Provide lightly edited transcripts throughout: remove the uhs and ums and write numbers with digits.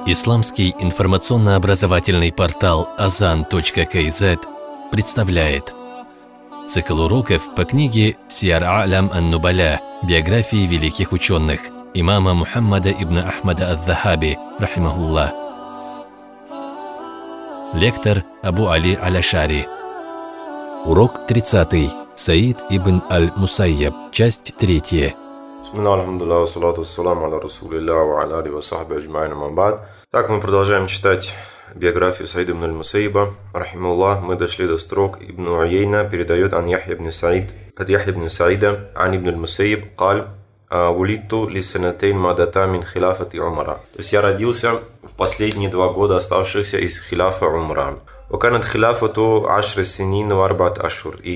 Исламский информационно-образовательный портал Azan.kz представляет цикл уроков по книге «Сиар А'лям ан-Нубаля. Биографии великих ученых» имама Мухаммада ибн Ахмада ад-Дахаби, рахимахуллах. Лектор Абу Али Аль-Ашари. Урок 30. Саид ибн Аль-Мусайяб. Часть 3. Так, мы продолжаем читать биографию Саида ибн Аль-Мусайяба, рахимахуллах. Мы дошли до строк: Ибн Уяйна передает от Яхья ибн Саида, ан ибн Аль-Мусайяб, قال: «Улитту лиссанатейн мадата мин хилафати Умара». То есть я родился в последние 2 года, оставшихся из хилафа Умара. «Ваканат хилафату ашр синин ва арбат ашур». И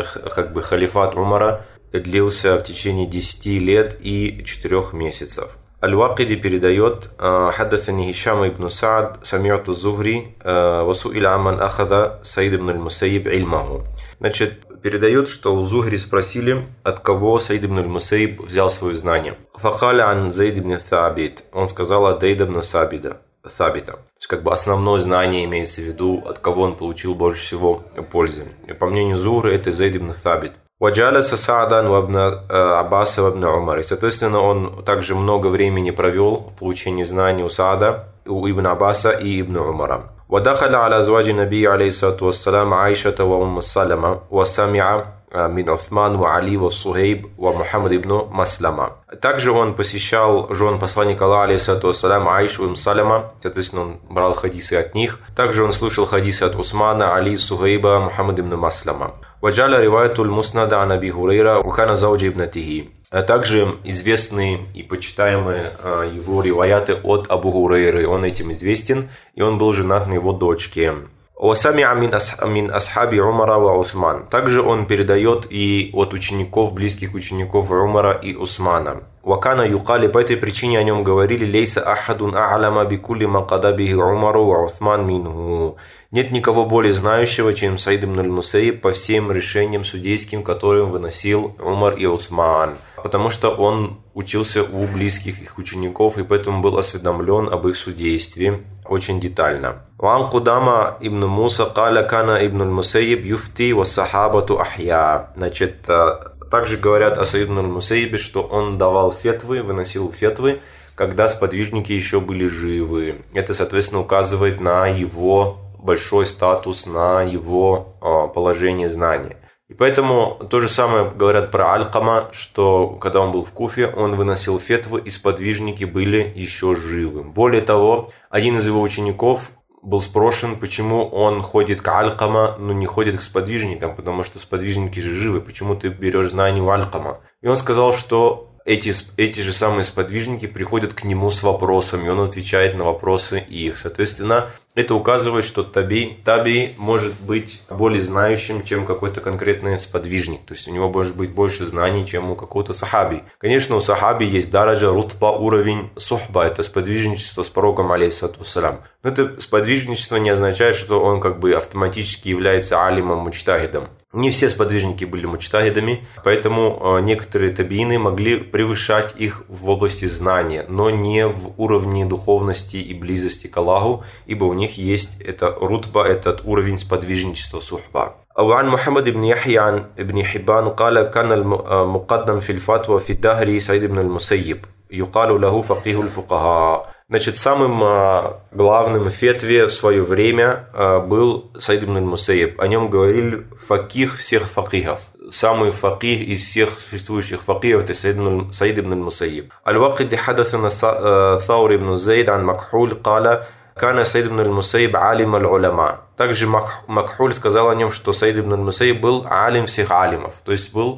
халифат Умара длился в течение 10 лет и 4 месяцев. Аль-Вакиди передает: «Хаддасани Хишам ибн Саад, сами'ту Зухри, васуиля аман ахада Саид ибн Аль-Мусайяб ильмаху». Значит, передает, что у Зухри спросили, от кого Саид ибн Аль-Мусайяб взял свое знание. «Факаля ан Зейд ибн Сабит». Он сказал от Зейда ибн Сабита. То есть, основное знание имеется в виду, от кого он получил больше всего пользы. И по мнению Зухри, это Зейд ибн Сабит. «Ваджаласа Саадан вабна Аббаса вабна Умар». И, соответственно, он также много времени провел в получении знаний у Саада, у Ибн Аббаса и Ибн Умара. «Вадахаля аля зваджи Наби алейхиссалату вассалам Аишата ва Умма Салама ва Самиа мин Усман ва Али ва Сухейб ва Мухаммад ибн Маслама». Также он посещал жен посланника Аллаха алейхиссалату вассалам Аишу и Умм Салама, соответственно, он брал хадисы от них. Также он слушал хадисы от Усмана, Али, Сухейба, Мухаммад ибн Маслама. «Ваджаля риваятуль муснада ан Аби Хурейра вакана зауджи ибнатихи». Также известные и почитаемые его риваяты от Абу Хурейры. Он этим известен, и он был женат на его дочке. «Васамиа мин асхаби Умара ва Усман». Также он передает и от учеников, близких учеников Умара и Усмана. «Вакана юкали», по этой причине о нем говорили: «Лейса ахадун а'лама бикулли макадабихи Умару ва Усман минху». Нет никого более знающего, чем Саид ибн Аль-Мусайяб по всем решениям судейским, которые выносил Умар и Усман. Потому что он учился у близких их учеников, и поэтому был осведомлен об их судействе очень детально. «Ван Кудама ибн Муса каля кана ибн Аль-Мусайяб юфти ва сахабату ахья». Значит, также говорят о Саиде ибн Аль-Мусайябе, что он давал фетвы, выносил фетвы, когда сподвижники еще были живы. Это, соответственно, указывает на его большой статус, на его положение знания. И поэтому то же самое говорят про Алькама, что когда он был в Куфе, он выносил фетвы, и сподвижники были еще живы. Более того, один из его учеников был спрошен, почему он ходит к Алькама, но не ходит к сподвижникам, потому что сподвижники же живы, почему ты берешь знания у Алькама? И он сказал, что эти же самые сподвижники приходят к нему с вопросами, и он отвечает на вопросы их. Соответственно, это указывает, что таби может быть более знающим, чем какой-то конкретный сподвижник. То есть у него может быть больше знаний, чем у какого-то сахаби. Конечно, у сахаби есть дараджа, рутба, уровень сухба. Это сподвижничество с пророком, алейхиссалату вассалям. Но это сподвижничество не означает, что он автоматически является алимом, муджтахидом. Не все сподвижники были муджтахидами, поэтому некоторые табиины могли превышать их в области знания, но не в уровне духовности и близости к Аллаху, ибо у них есть это рутба, этот уровень сподвижничества сухба. وعن محمد بن يحيى بن حبان قال كان المقدم في الفتوى في الدهر سعيد بن المسيب يقال له فقيه الفقهاء. Значит, самым главным в фетве в свое время был Саид ибн Аль-Мусайяб. О нем говорили факих всех факихов. Самый факих из всех существующих факихов – это Саид ибн Аль-Мусайяб. Аль-Вакиди хадасана Саур ибн Зейд ан Макхуль каля кана Саид ибн Аль-Мусайяб алим аль-уляма. Также Макхуль сказал о нем, что Саид ибн Аль-Мусайяб был алим всех алимов, то есть был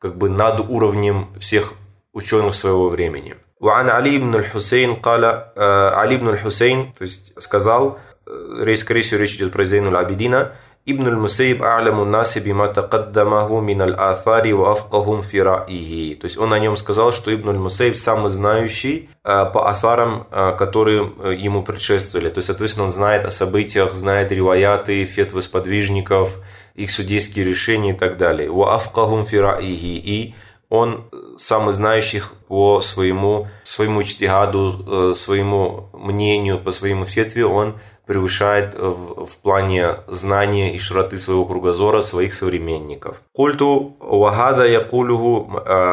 над уровнем всех ученых своего времени. وعن علي بن الحسين قال علي بن الحسين, то есть сказал, скорее всего речь идет про Зейнуль Абидина: «Ибн аль-Мусайяб а'ляму наси бима тақаддамаху мин аль-атhaри ва афқахум фи ра'ихи». То есть он о нем сказал, что Ибн аль-Мусайяб самый знающий по атарам, которые ему предшествовали. То есть, соответственно, он знает о событиях, знает риваяты, фетвы сподвижников, их судейские решения и так далее. «Ва афқахум фи ра'ихи». И он самый знающий по своему иджтигаду, своему мнению, по своему фетве, он превышает в плане знания и широты своего кругозора своих современников. Культу вахада якулуху,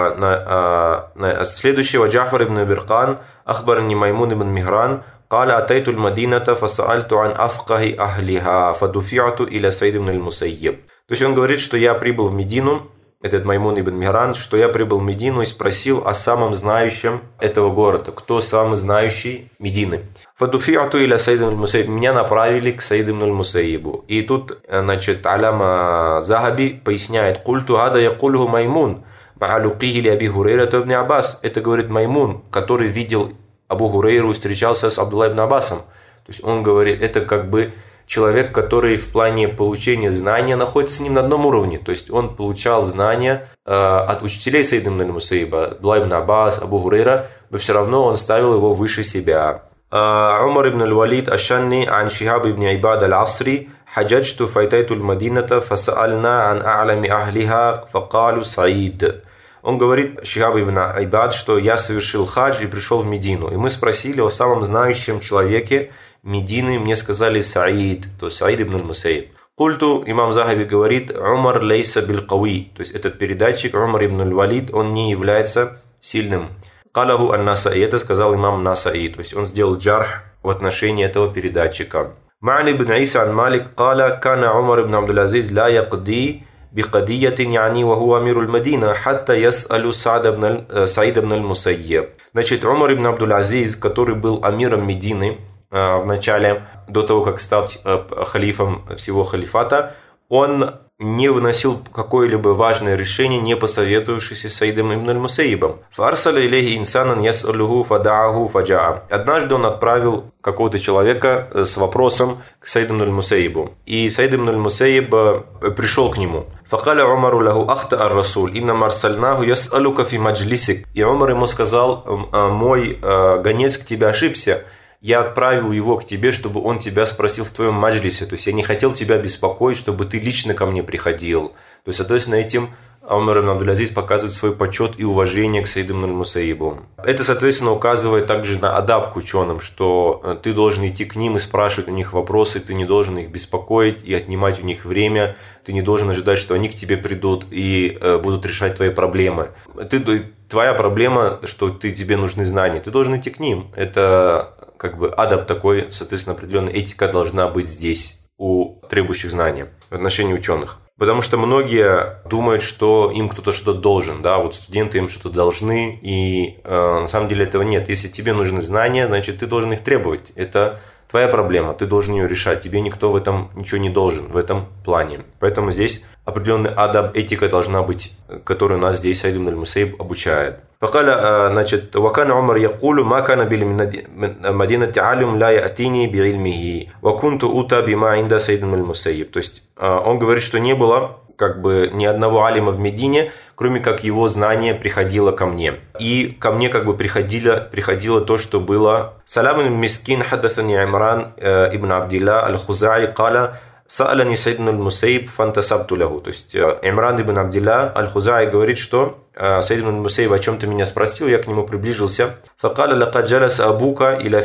следующего Джафар ибн Биркан, ахбарни Маймун ибн Михран, قال أتيت المدينة فسألت عن أفقه أهلها فدفعت إلى سعيد بن المسيب. То есть он говорит, что я прибыл в Медину, этот Маймун ибн Михран, что я прибыл в Медину и спросил о самом знающем этого города, кто самый знающий Медины. Фадуфиату иля Саид ибн аль-Мусайиб, меня направили к Саид ибн аль-Мусайибу. И тут, значит, Аляма Захаби поясняет, культу гада якулху Маймун, ма'алукихи ли Аби Хурейра ибн Аббас. Это говорит Маймун, который видел Абу Хурейру и встречался с Абдулла ибн Аббасом. То есть он говорит, это как бы человек, который в плане получения знания находится с ним на одном уровне. То есть он получал знания от учителей Саида ибн аль-Мусайиба, Абдулла ибн Аббас, Абу Хурейра, но все равно он ставил его выше себя. Умар ибн аль-Валид Ашанни ан Шихаб ибн Ибад аль-Асри حججت فأتيت المدينة فسألنا عن أعلم أهلها فقالوا سعيد. Он говорит, Шихаб ибн Айбад, что я совершил хадж и пришел в Медину. И мы спросили о самом знающем человеке Медины, мне сказали Саид, то есть Саид ибн аль-Мусайиб. Культу, имам Захаби говорит, Умар лейса бил кауи, то есть этот передатчик, Умар ибн аль-Валид, он не является сильным. Калаху ан-Насаи, это сказал имам Насаи, то есть он сделал джарх в отношении этого передатчика. Ма'ни ибн Иса ан Малик, кала, кана Умар ибн Абдул-Азиз ла якди بقضية يعني وهو أمير المدينة حتى يسأل سعيد بن المسيب. Значит, Умар ибн Абдул-Азиз, который был амиром Медины в начале, до того, как стал халифом всего халифата, он не выносил какое-либо важное решение, не посоветовавшись с Саидом ибн аль-Мусайибом. «Фарсаля илейхи инсанан яс'алуху фадааху фаджаа». Однажды он отправил какого-то человека с вопросом к Саиду ибн аль-Мусайибу. И Саид ибн аль-Мусайиб пришел к нему. «Факаля Умару лаху ахта ар-расуль, инна марсальнаху яс'алука фи маджлисик». И Умар ему сказал, мой гонец к тебе ошибся. Я отправил его к тебе, чтобы он тебя спросил в твоем маджлисе. То есть я не хотел тебя беспокоить, чтобы ты лично ко мне приходил. То есть, соответственно, этим Умар ибн Абдул-Азиз показывает свой почет и уважение к Саиду ибн аль-Мусайибу. Это, соответственно, указывает также на адаб к ученым, что ты должен идти к ним и спрашивать у них вопросы, ты не должен их беспокоить и отнимать у них время, ты не должен ожидать, что они к тебе придут и будут решать твои проблемы. Твоя проблема, что тебе нужны знания, ты должен идти к ним. Это как бы адаб такой, соответственно, определенная этика должна быть здесь у требующих знания в отношении ученых. Потому что многие думают, что им кто-то что-то должен, да, вот студенты им что-то должны, и на самом деле этого нет. Если тебе нужны знания, значит, ты должен их требовать. Это твоя проблема, ты должен ее решать. Тебе никто в этом ничего не должен, в этом плане. Поэтому здесь определенный адаб, этика должна быть, которую нас здесь Саид ибн аль-Мусайиб обучает. فقال, значит, وكان عمر يقول ما كان بالمدينة عالم لا يأتيني بعلمه وكنت أوتى بما عند سيد ибн аль-Мусайиб. То есть он говорит, что не было как бы ни одного алима в Медине, кроме как его знание приходило ко мне. И ко мне как бы приходило то, что было. Салам ибн Мискин хаддасани Имран ибн Абдилла аль-Хузаи каля са'алани Саид ибн аль-Мусайиб фантасабту лаху. То есть Имран ибн Абдилла аль-Хузаи говорит, что Саид ибн аль-Мусайиб о чем-то меня спросил, я к нему приближился. Факаля лакад джалас абука иля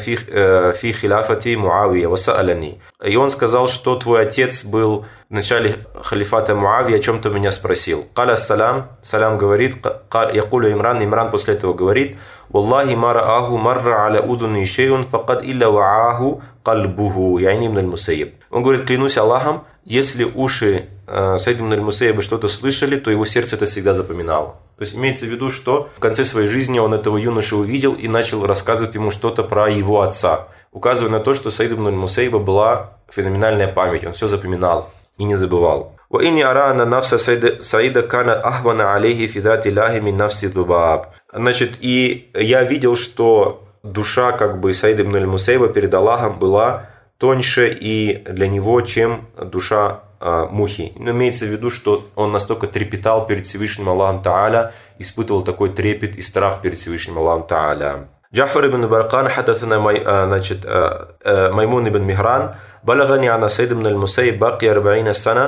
фи хилафати Муавия ва са'алани. И он сказал, что твой отец был в начале халифата Муавия, о чем-то меня спросил. Каля салам говорит, якулю Имран после этого говорит, «Валлахи марааху марра аля удуни шейун факад илля вааху кальбуху». Яни ибн аль-Мусайиб. Он говорит, клянусь Аллахом, если уши Саида ибн аль-Мусайиба что-то слышали, то его сердце это всегда запоминало. То есть имеется в виду, что в конце своей жизни он этого юношу увидел и начал рассказывать ему что-то про его отца, указывая на то, что Саида ибн аль-Мусайиба была феноменальная память, он все запоминал и не забывал. Значит, и я видел, что душа как бы Саида ибн аль-Мусайиба перед Аллахом была тоньше и для него, чем душа мухи. Но имеется в виду, что он настолько трепетал перед Всевышним Аллахом Тааля, испытывал такой трепет и страх перед Всевышним Аллахом Тааля. Джафар ибн Баркан хаддасана Маймун ибн Михран балагани ана Саид ибн аль-Мусайиб баки 40 сана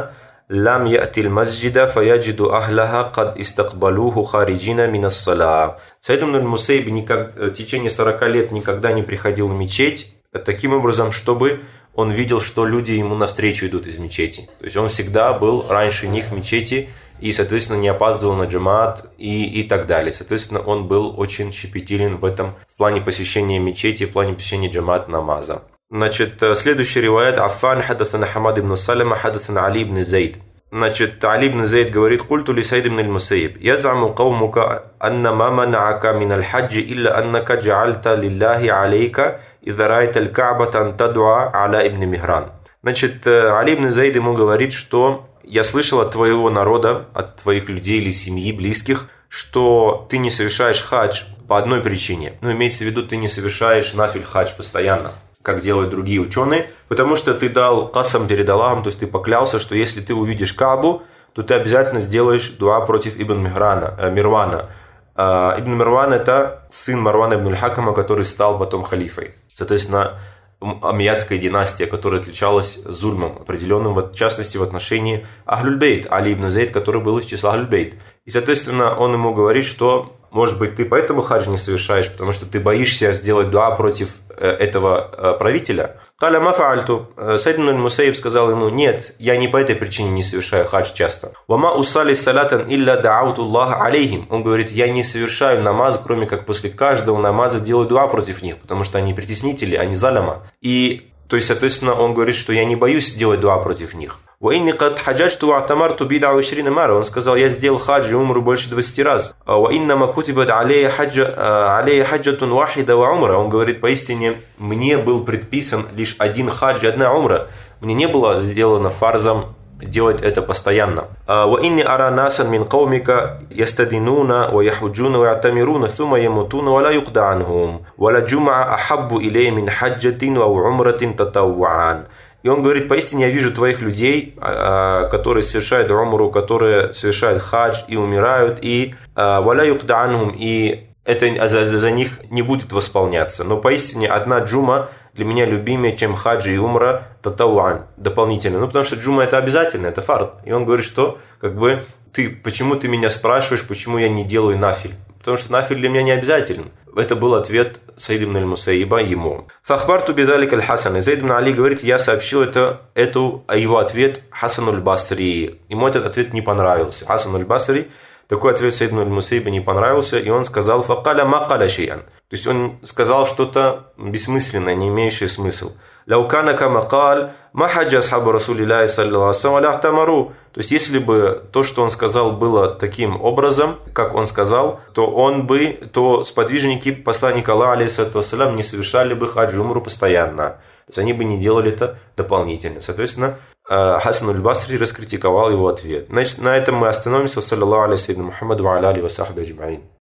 лам я'тил масджида фаяджиду ахляха кад истакбалуху хариджина минас-салаа». Саид ибн аль-Мусайиб в течение 40 лет никогда не приходил в мечеть, таким образом, чтобы он видел, что люди ему навстречу идут из мечети. То есть он всегда был раньше них в мечети и, соответственно, не опаздывал на джамаат и так далее. Соответственно, он был очень щепетилен в плане посещения мечети, в плане посещения джамаат намаза. Значит, следующий риваят: Аффан хадасана Хамад ибн Салама хадасана Али ибн Зайд. Значит, Али ибн Зайд говорит: «Культу ли Саид ибн аль-Мусайиб, язаму каумука анна ма манаака мин аль-хаджи илля аннака джаальта лиллахи алейка иза райта аль-Ка'бата ан тадуа аля ибн Михран». Значит, Али ибн Зайд ему говорит, что я слышал от твоего народа, от твоих людей или семьи, близких, что ты не совершаешь хадж по одной причине. Имеется в виду, ты не совершаешь нафиль хадж постоянно, как делают другие ученые, потому что ты дал касам перед Аллахом, то есть ты поклялся, что если ты увидишь Каабу, то ты обязательно сделаешь дуа против Ибн Мирвана. Ибн Мирван – это сын Марвана ибн аль-Хакама, который стал потом халифой. Соответственно, аммиядская династия, которая отличалась зульмом определенным, в частности, в отношении Ахлюль-Бейт, Али ибн Зайд, который был из числа Ахлюль-Бейт. И, соответственно, он ему говорит, что, может быть, ты поэтому хадж не совершаешь, потому что ты боишься сделать дуа против этого правителя. Каля ма фаальту. Саид ибн аль-Мусайиб сказал ему: нет, я не по этой причине не совершаю хадж часто. Вама усали салатан илля да'аутуллах алейхим. Он говорит: я не совершаю намаз, кроме как после каждого намаза делаю дуа против них, потому что они притеснители, они заляма. И, то есть, соответственно, он говорит, что я не боюсь делать дуа против них. Он сказал: я сделал хадж и умру больше 20 раз. Он говорит: поистине мне был предписан лишь один хадж и одна умра. Мне не было сделано фарзом делать это постоянно. И он говорит: поистине я вижу твоих людей, которые совершают умру, которые совершают хадж и умирают, и это за них не будет восполняться. Но поистине одна джума для меня любимее, чем хадж и умра татауан, дополнительно. Потому что джума это обязательно, это фард. И он говорит, что почему ты меня спрашиваешь, почему я не делаю нафиль? Потому что нафиль для меня не обязателен. Это был ответ Саид ибн аль-Мусайиба ему. Фахбарту бидалик аль-Хасан. Зайд ибн Али говорит: я сообщил его ответ Хасану аль-Басри. Ему этот ответ не понравился. Хасану аль-Басри такой ответ Саид ибн аль-Мусайиба не понравился, и он сказал: факаля ма каля шей'ан. То есть он сказал что-то бессмысленное, не имеющее смысл. Лаукана кама каль ма хаджа асхабу расулилляхи саллаллаху алейхи ва саллям. То есть, если бы то, что он сказал, было таким образом, как он сказал, то сподвижники посланника Аллаха, алейхиссалату вассалям, не совершали бы хадж и умру постоянно. То есть, они бы не делали это дополнительно. Соответственно, Хасан аль-Басри раскритиковал его ответ. Значит, на этом мы остановимся. Саллаллаху алейхи Мухаммаду ва аля алихи ва сахби аджмаин.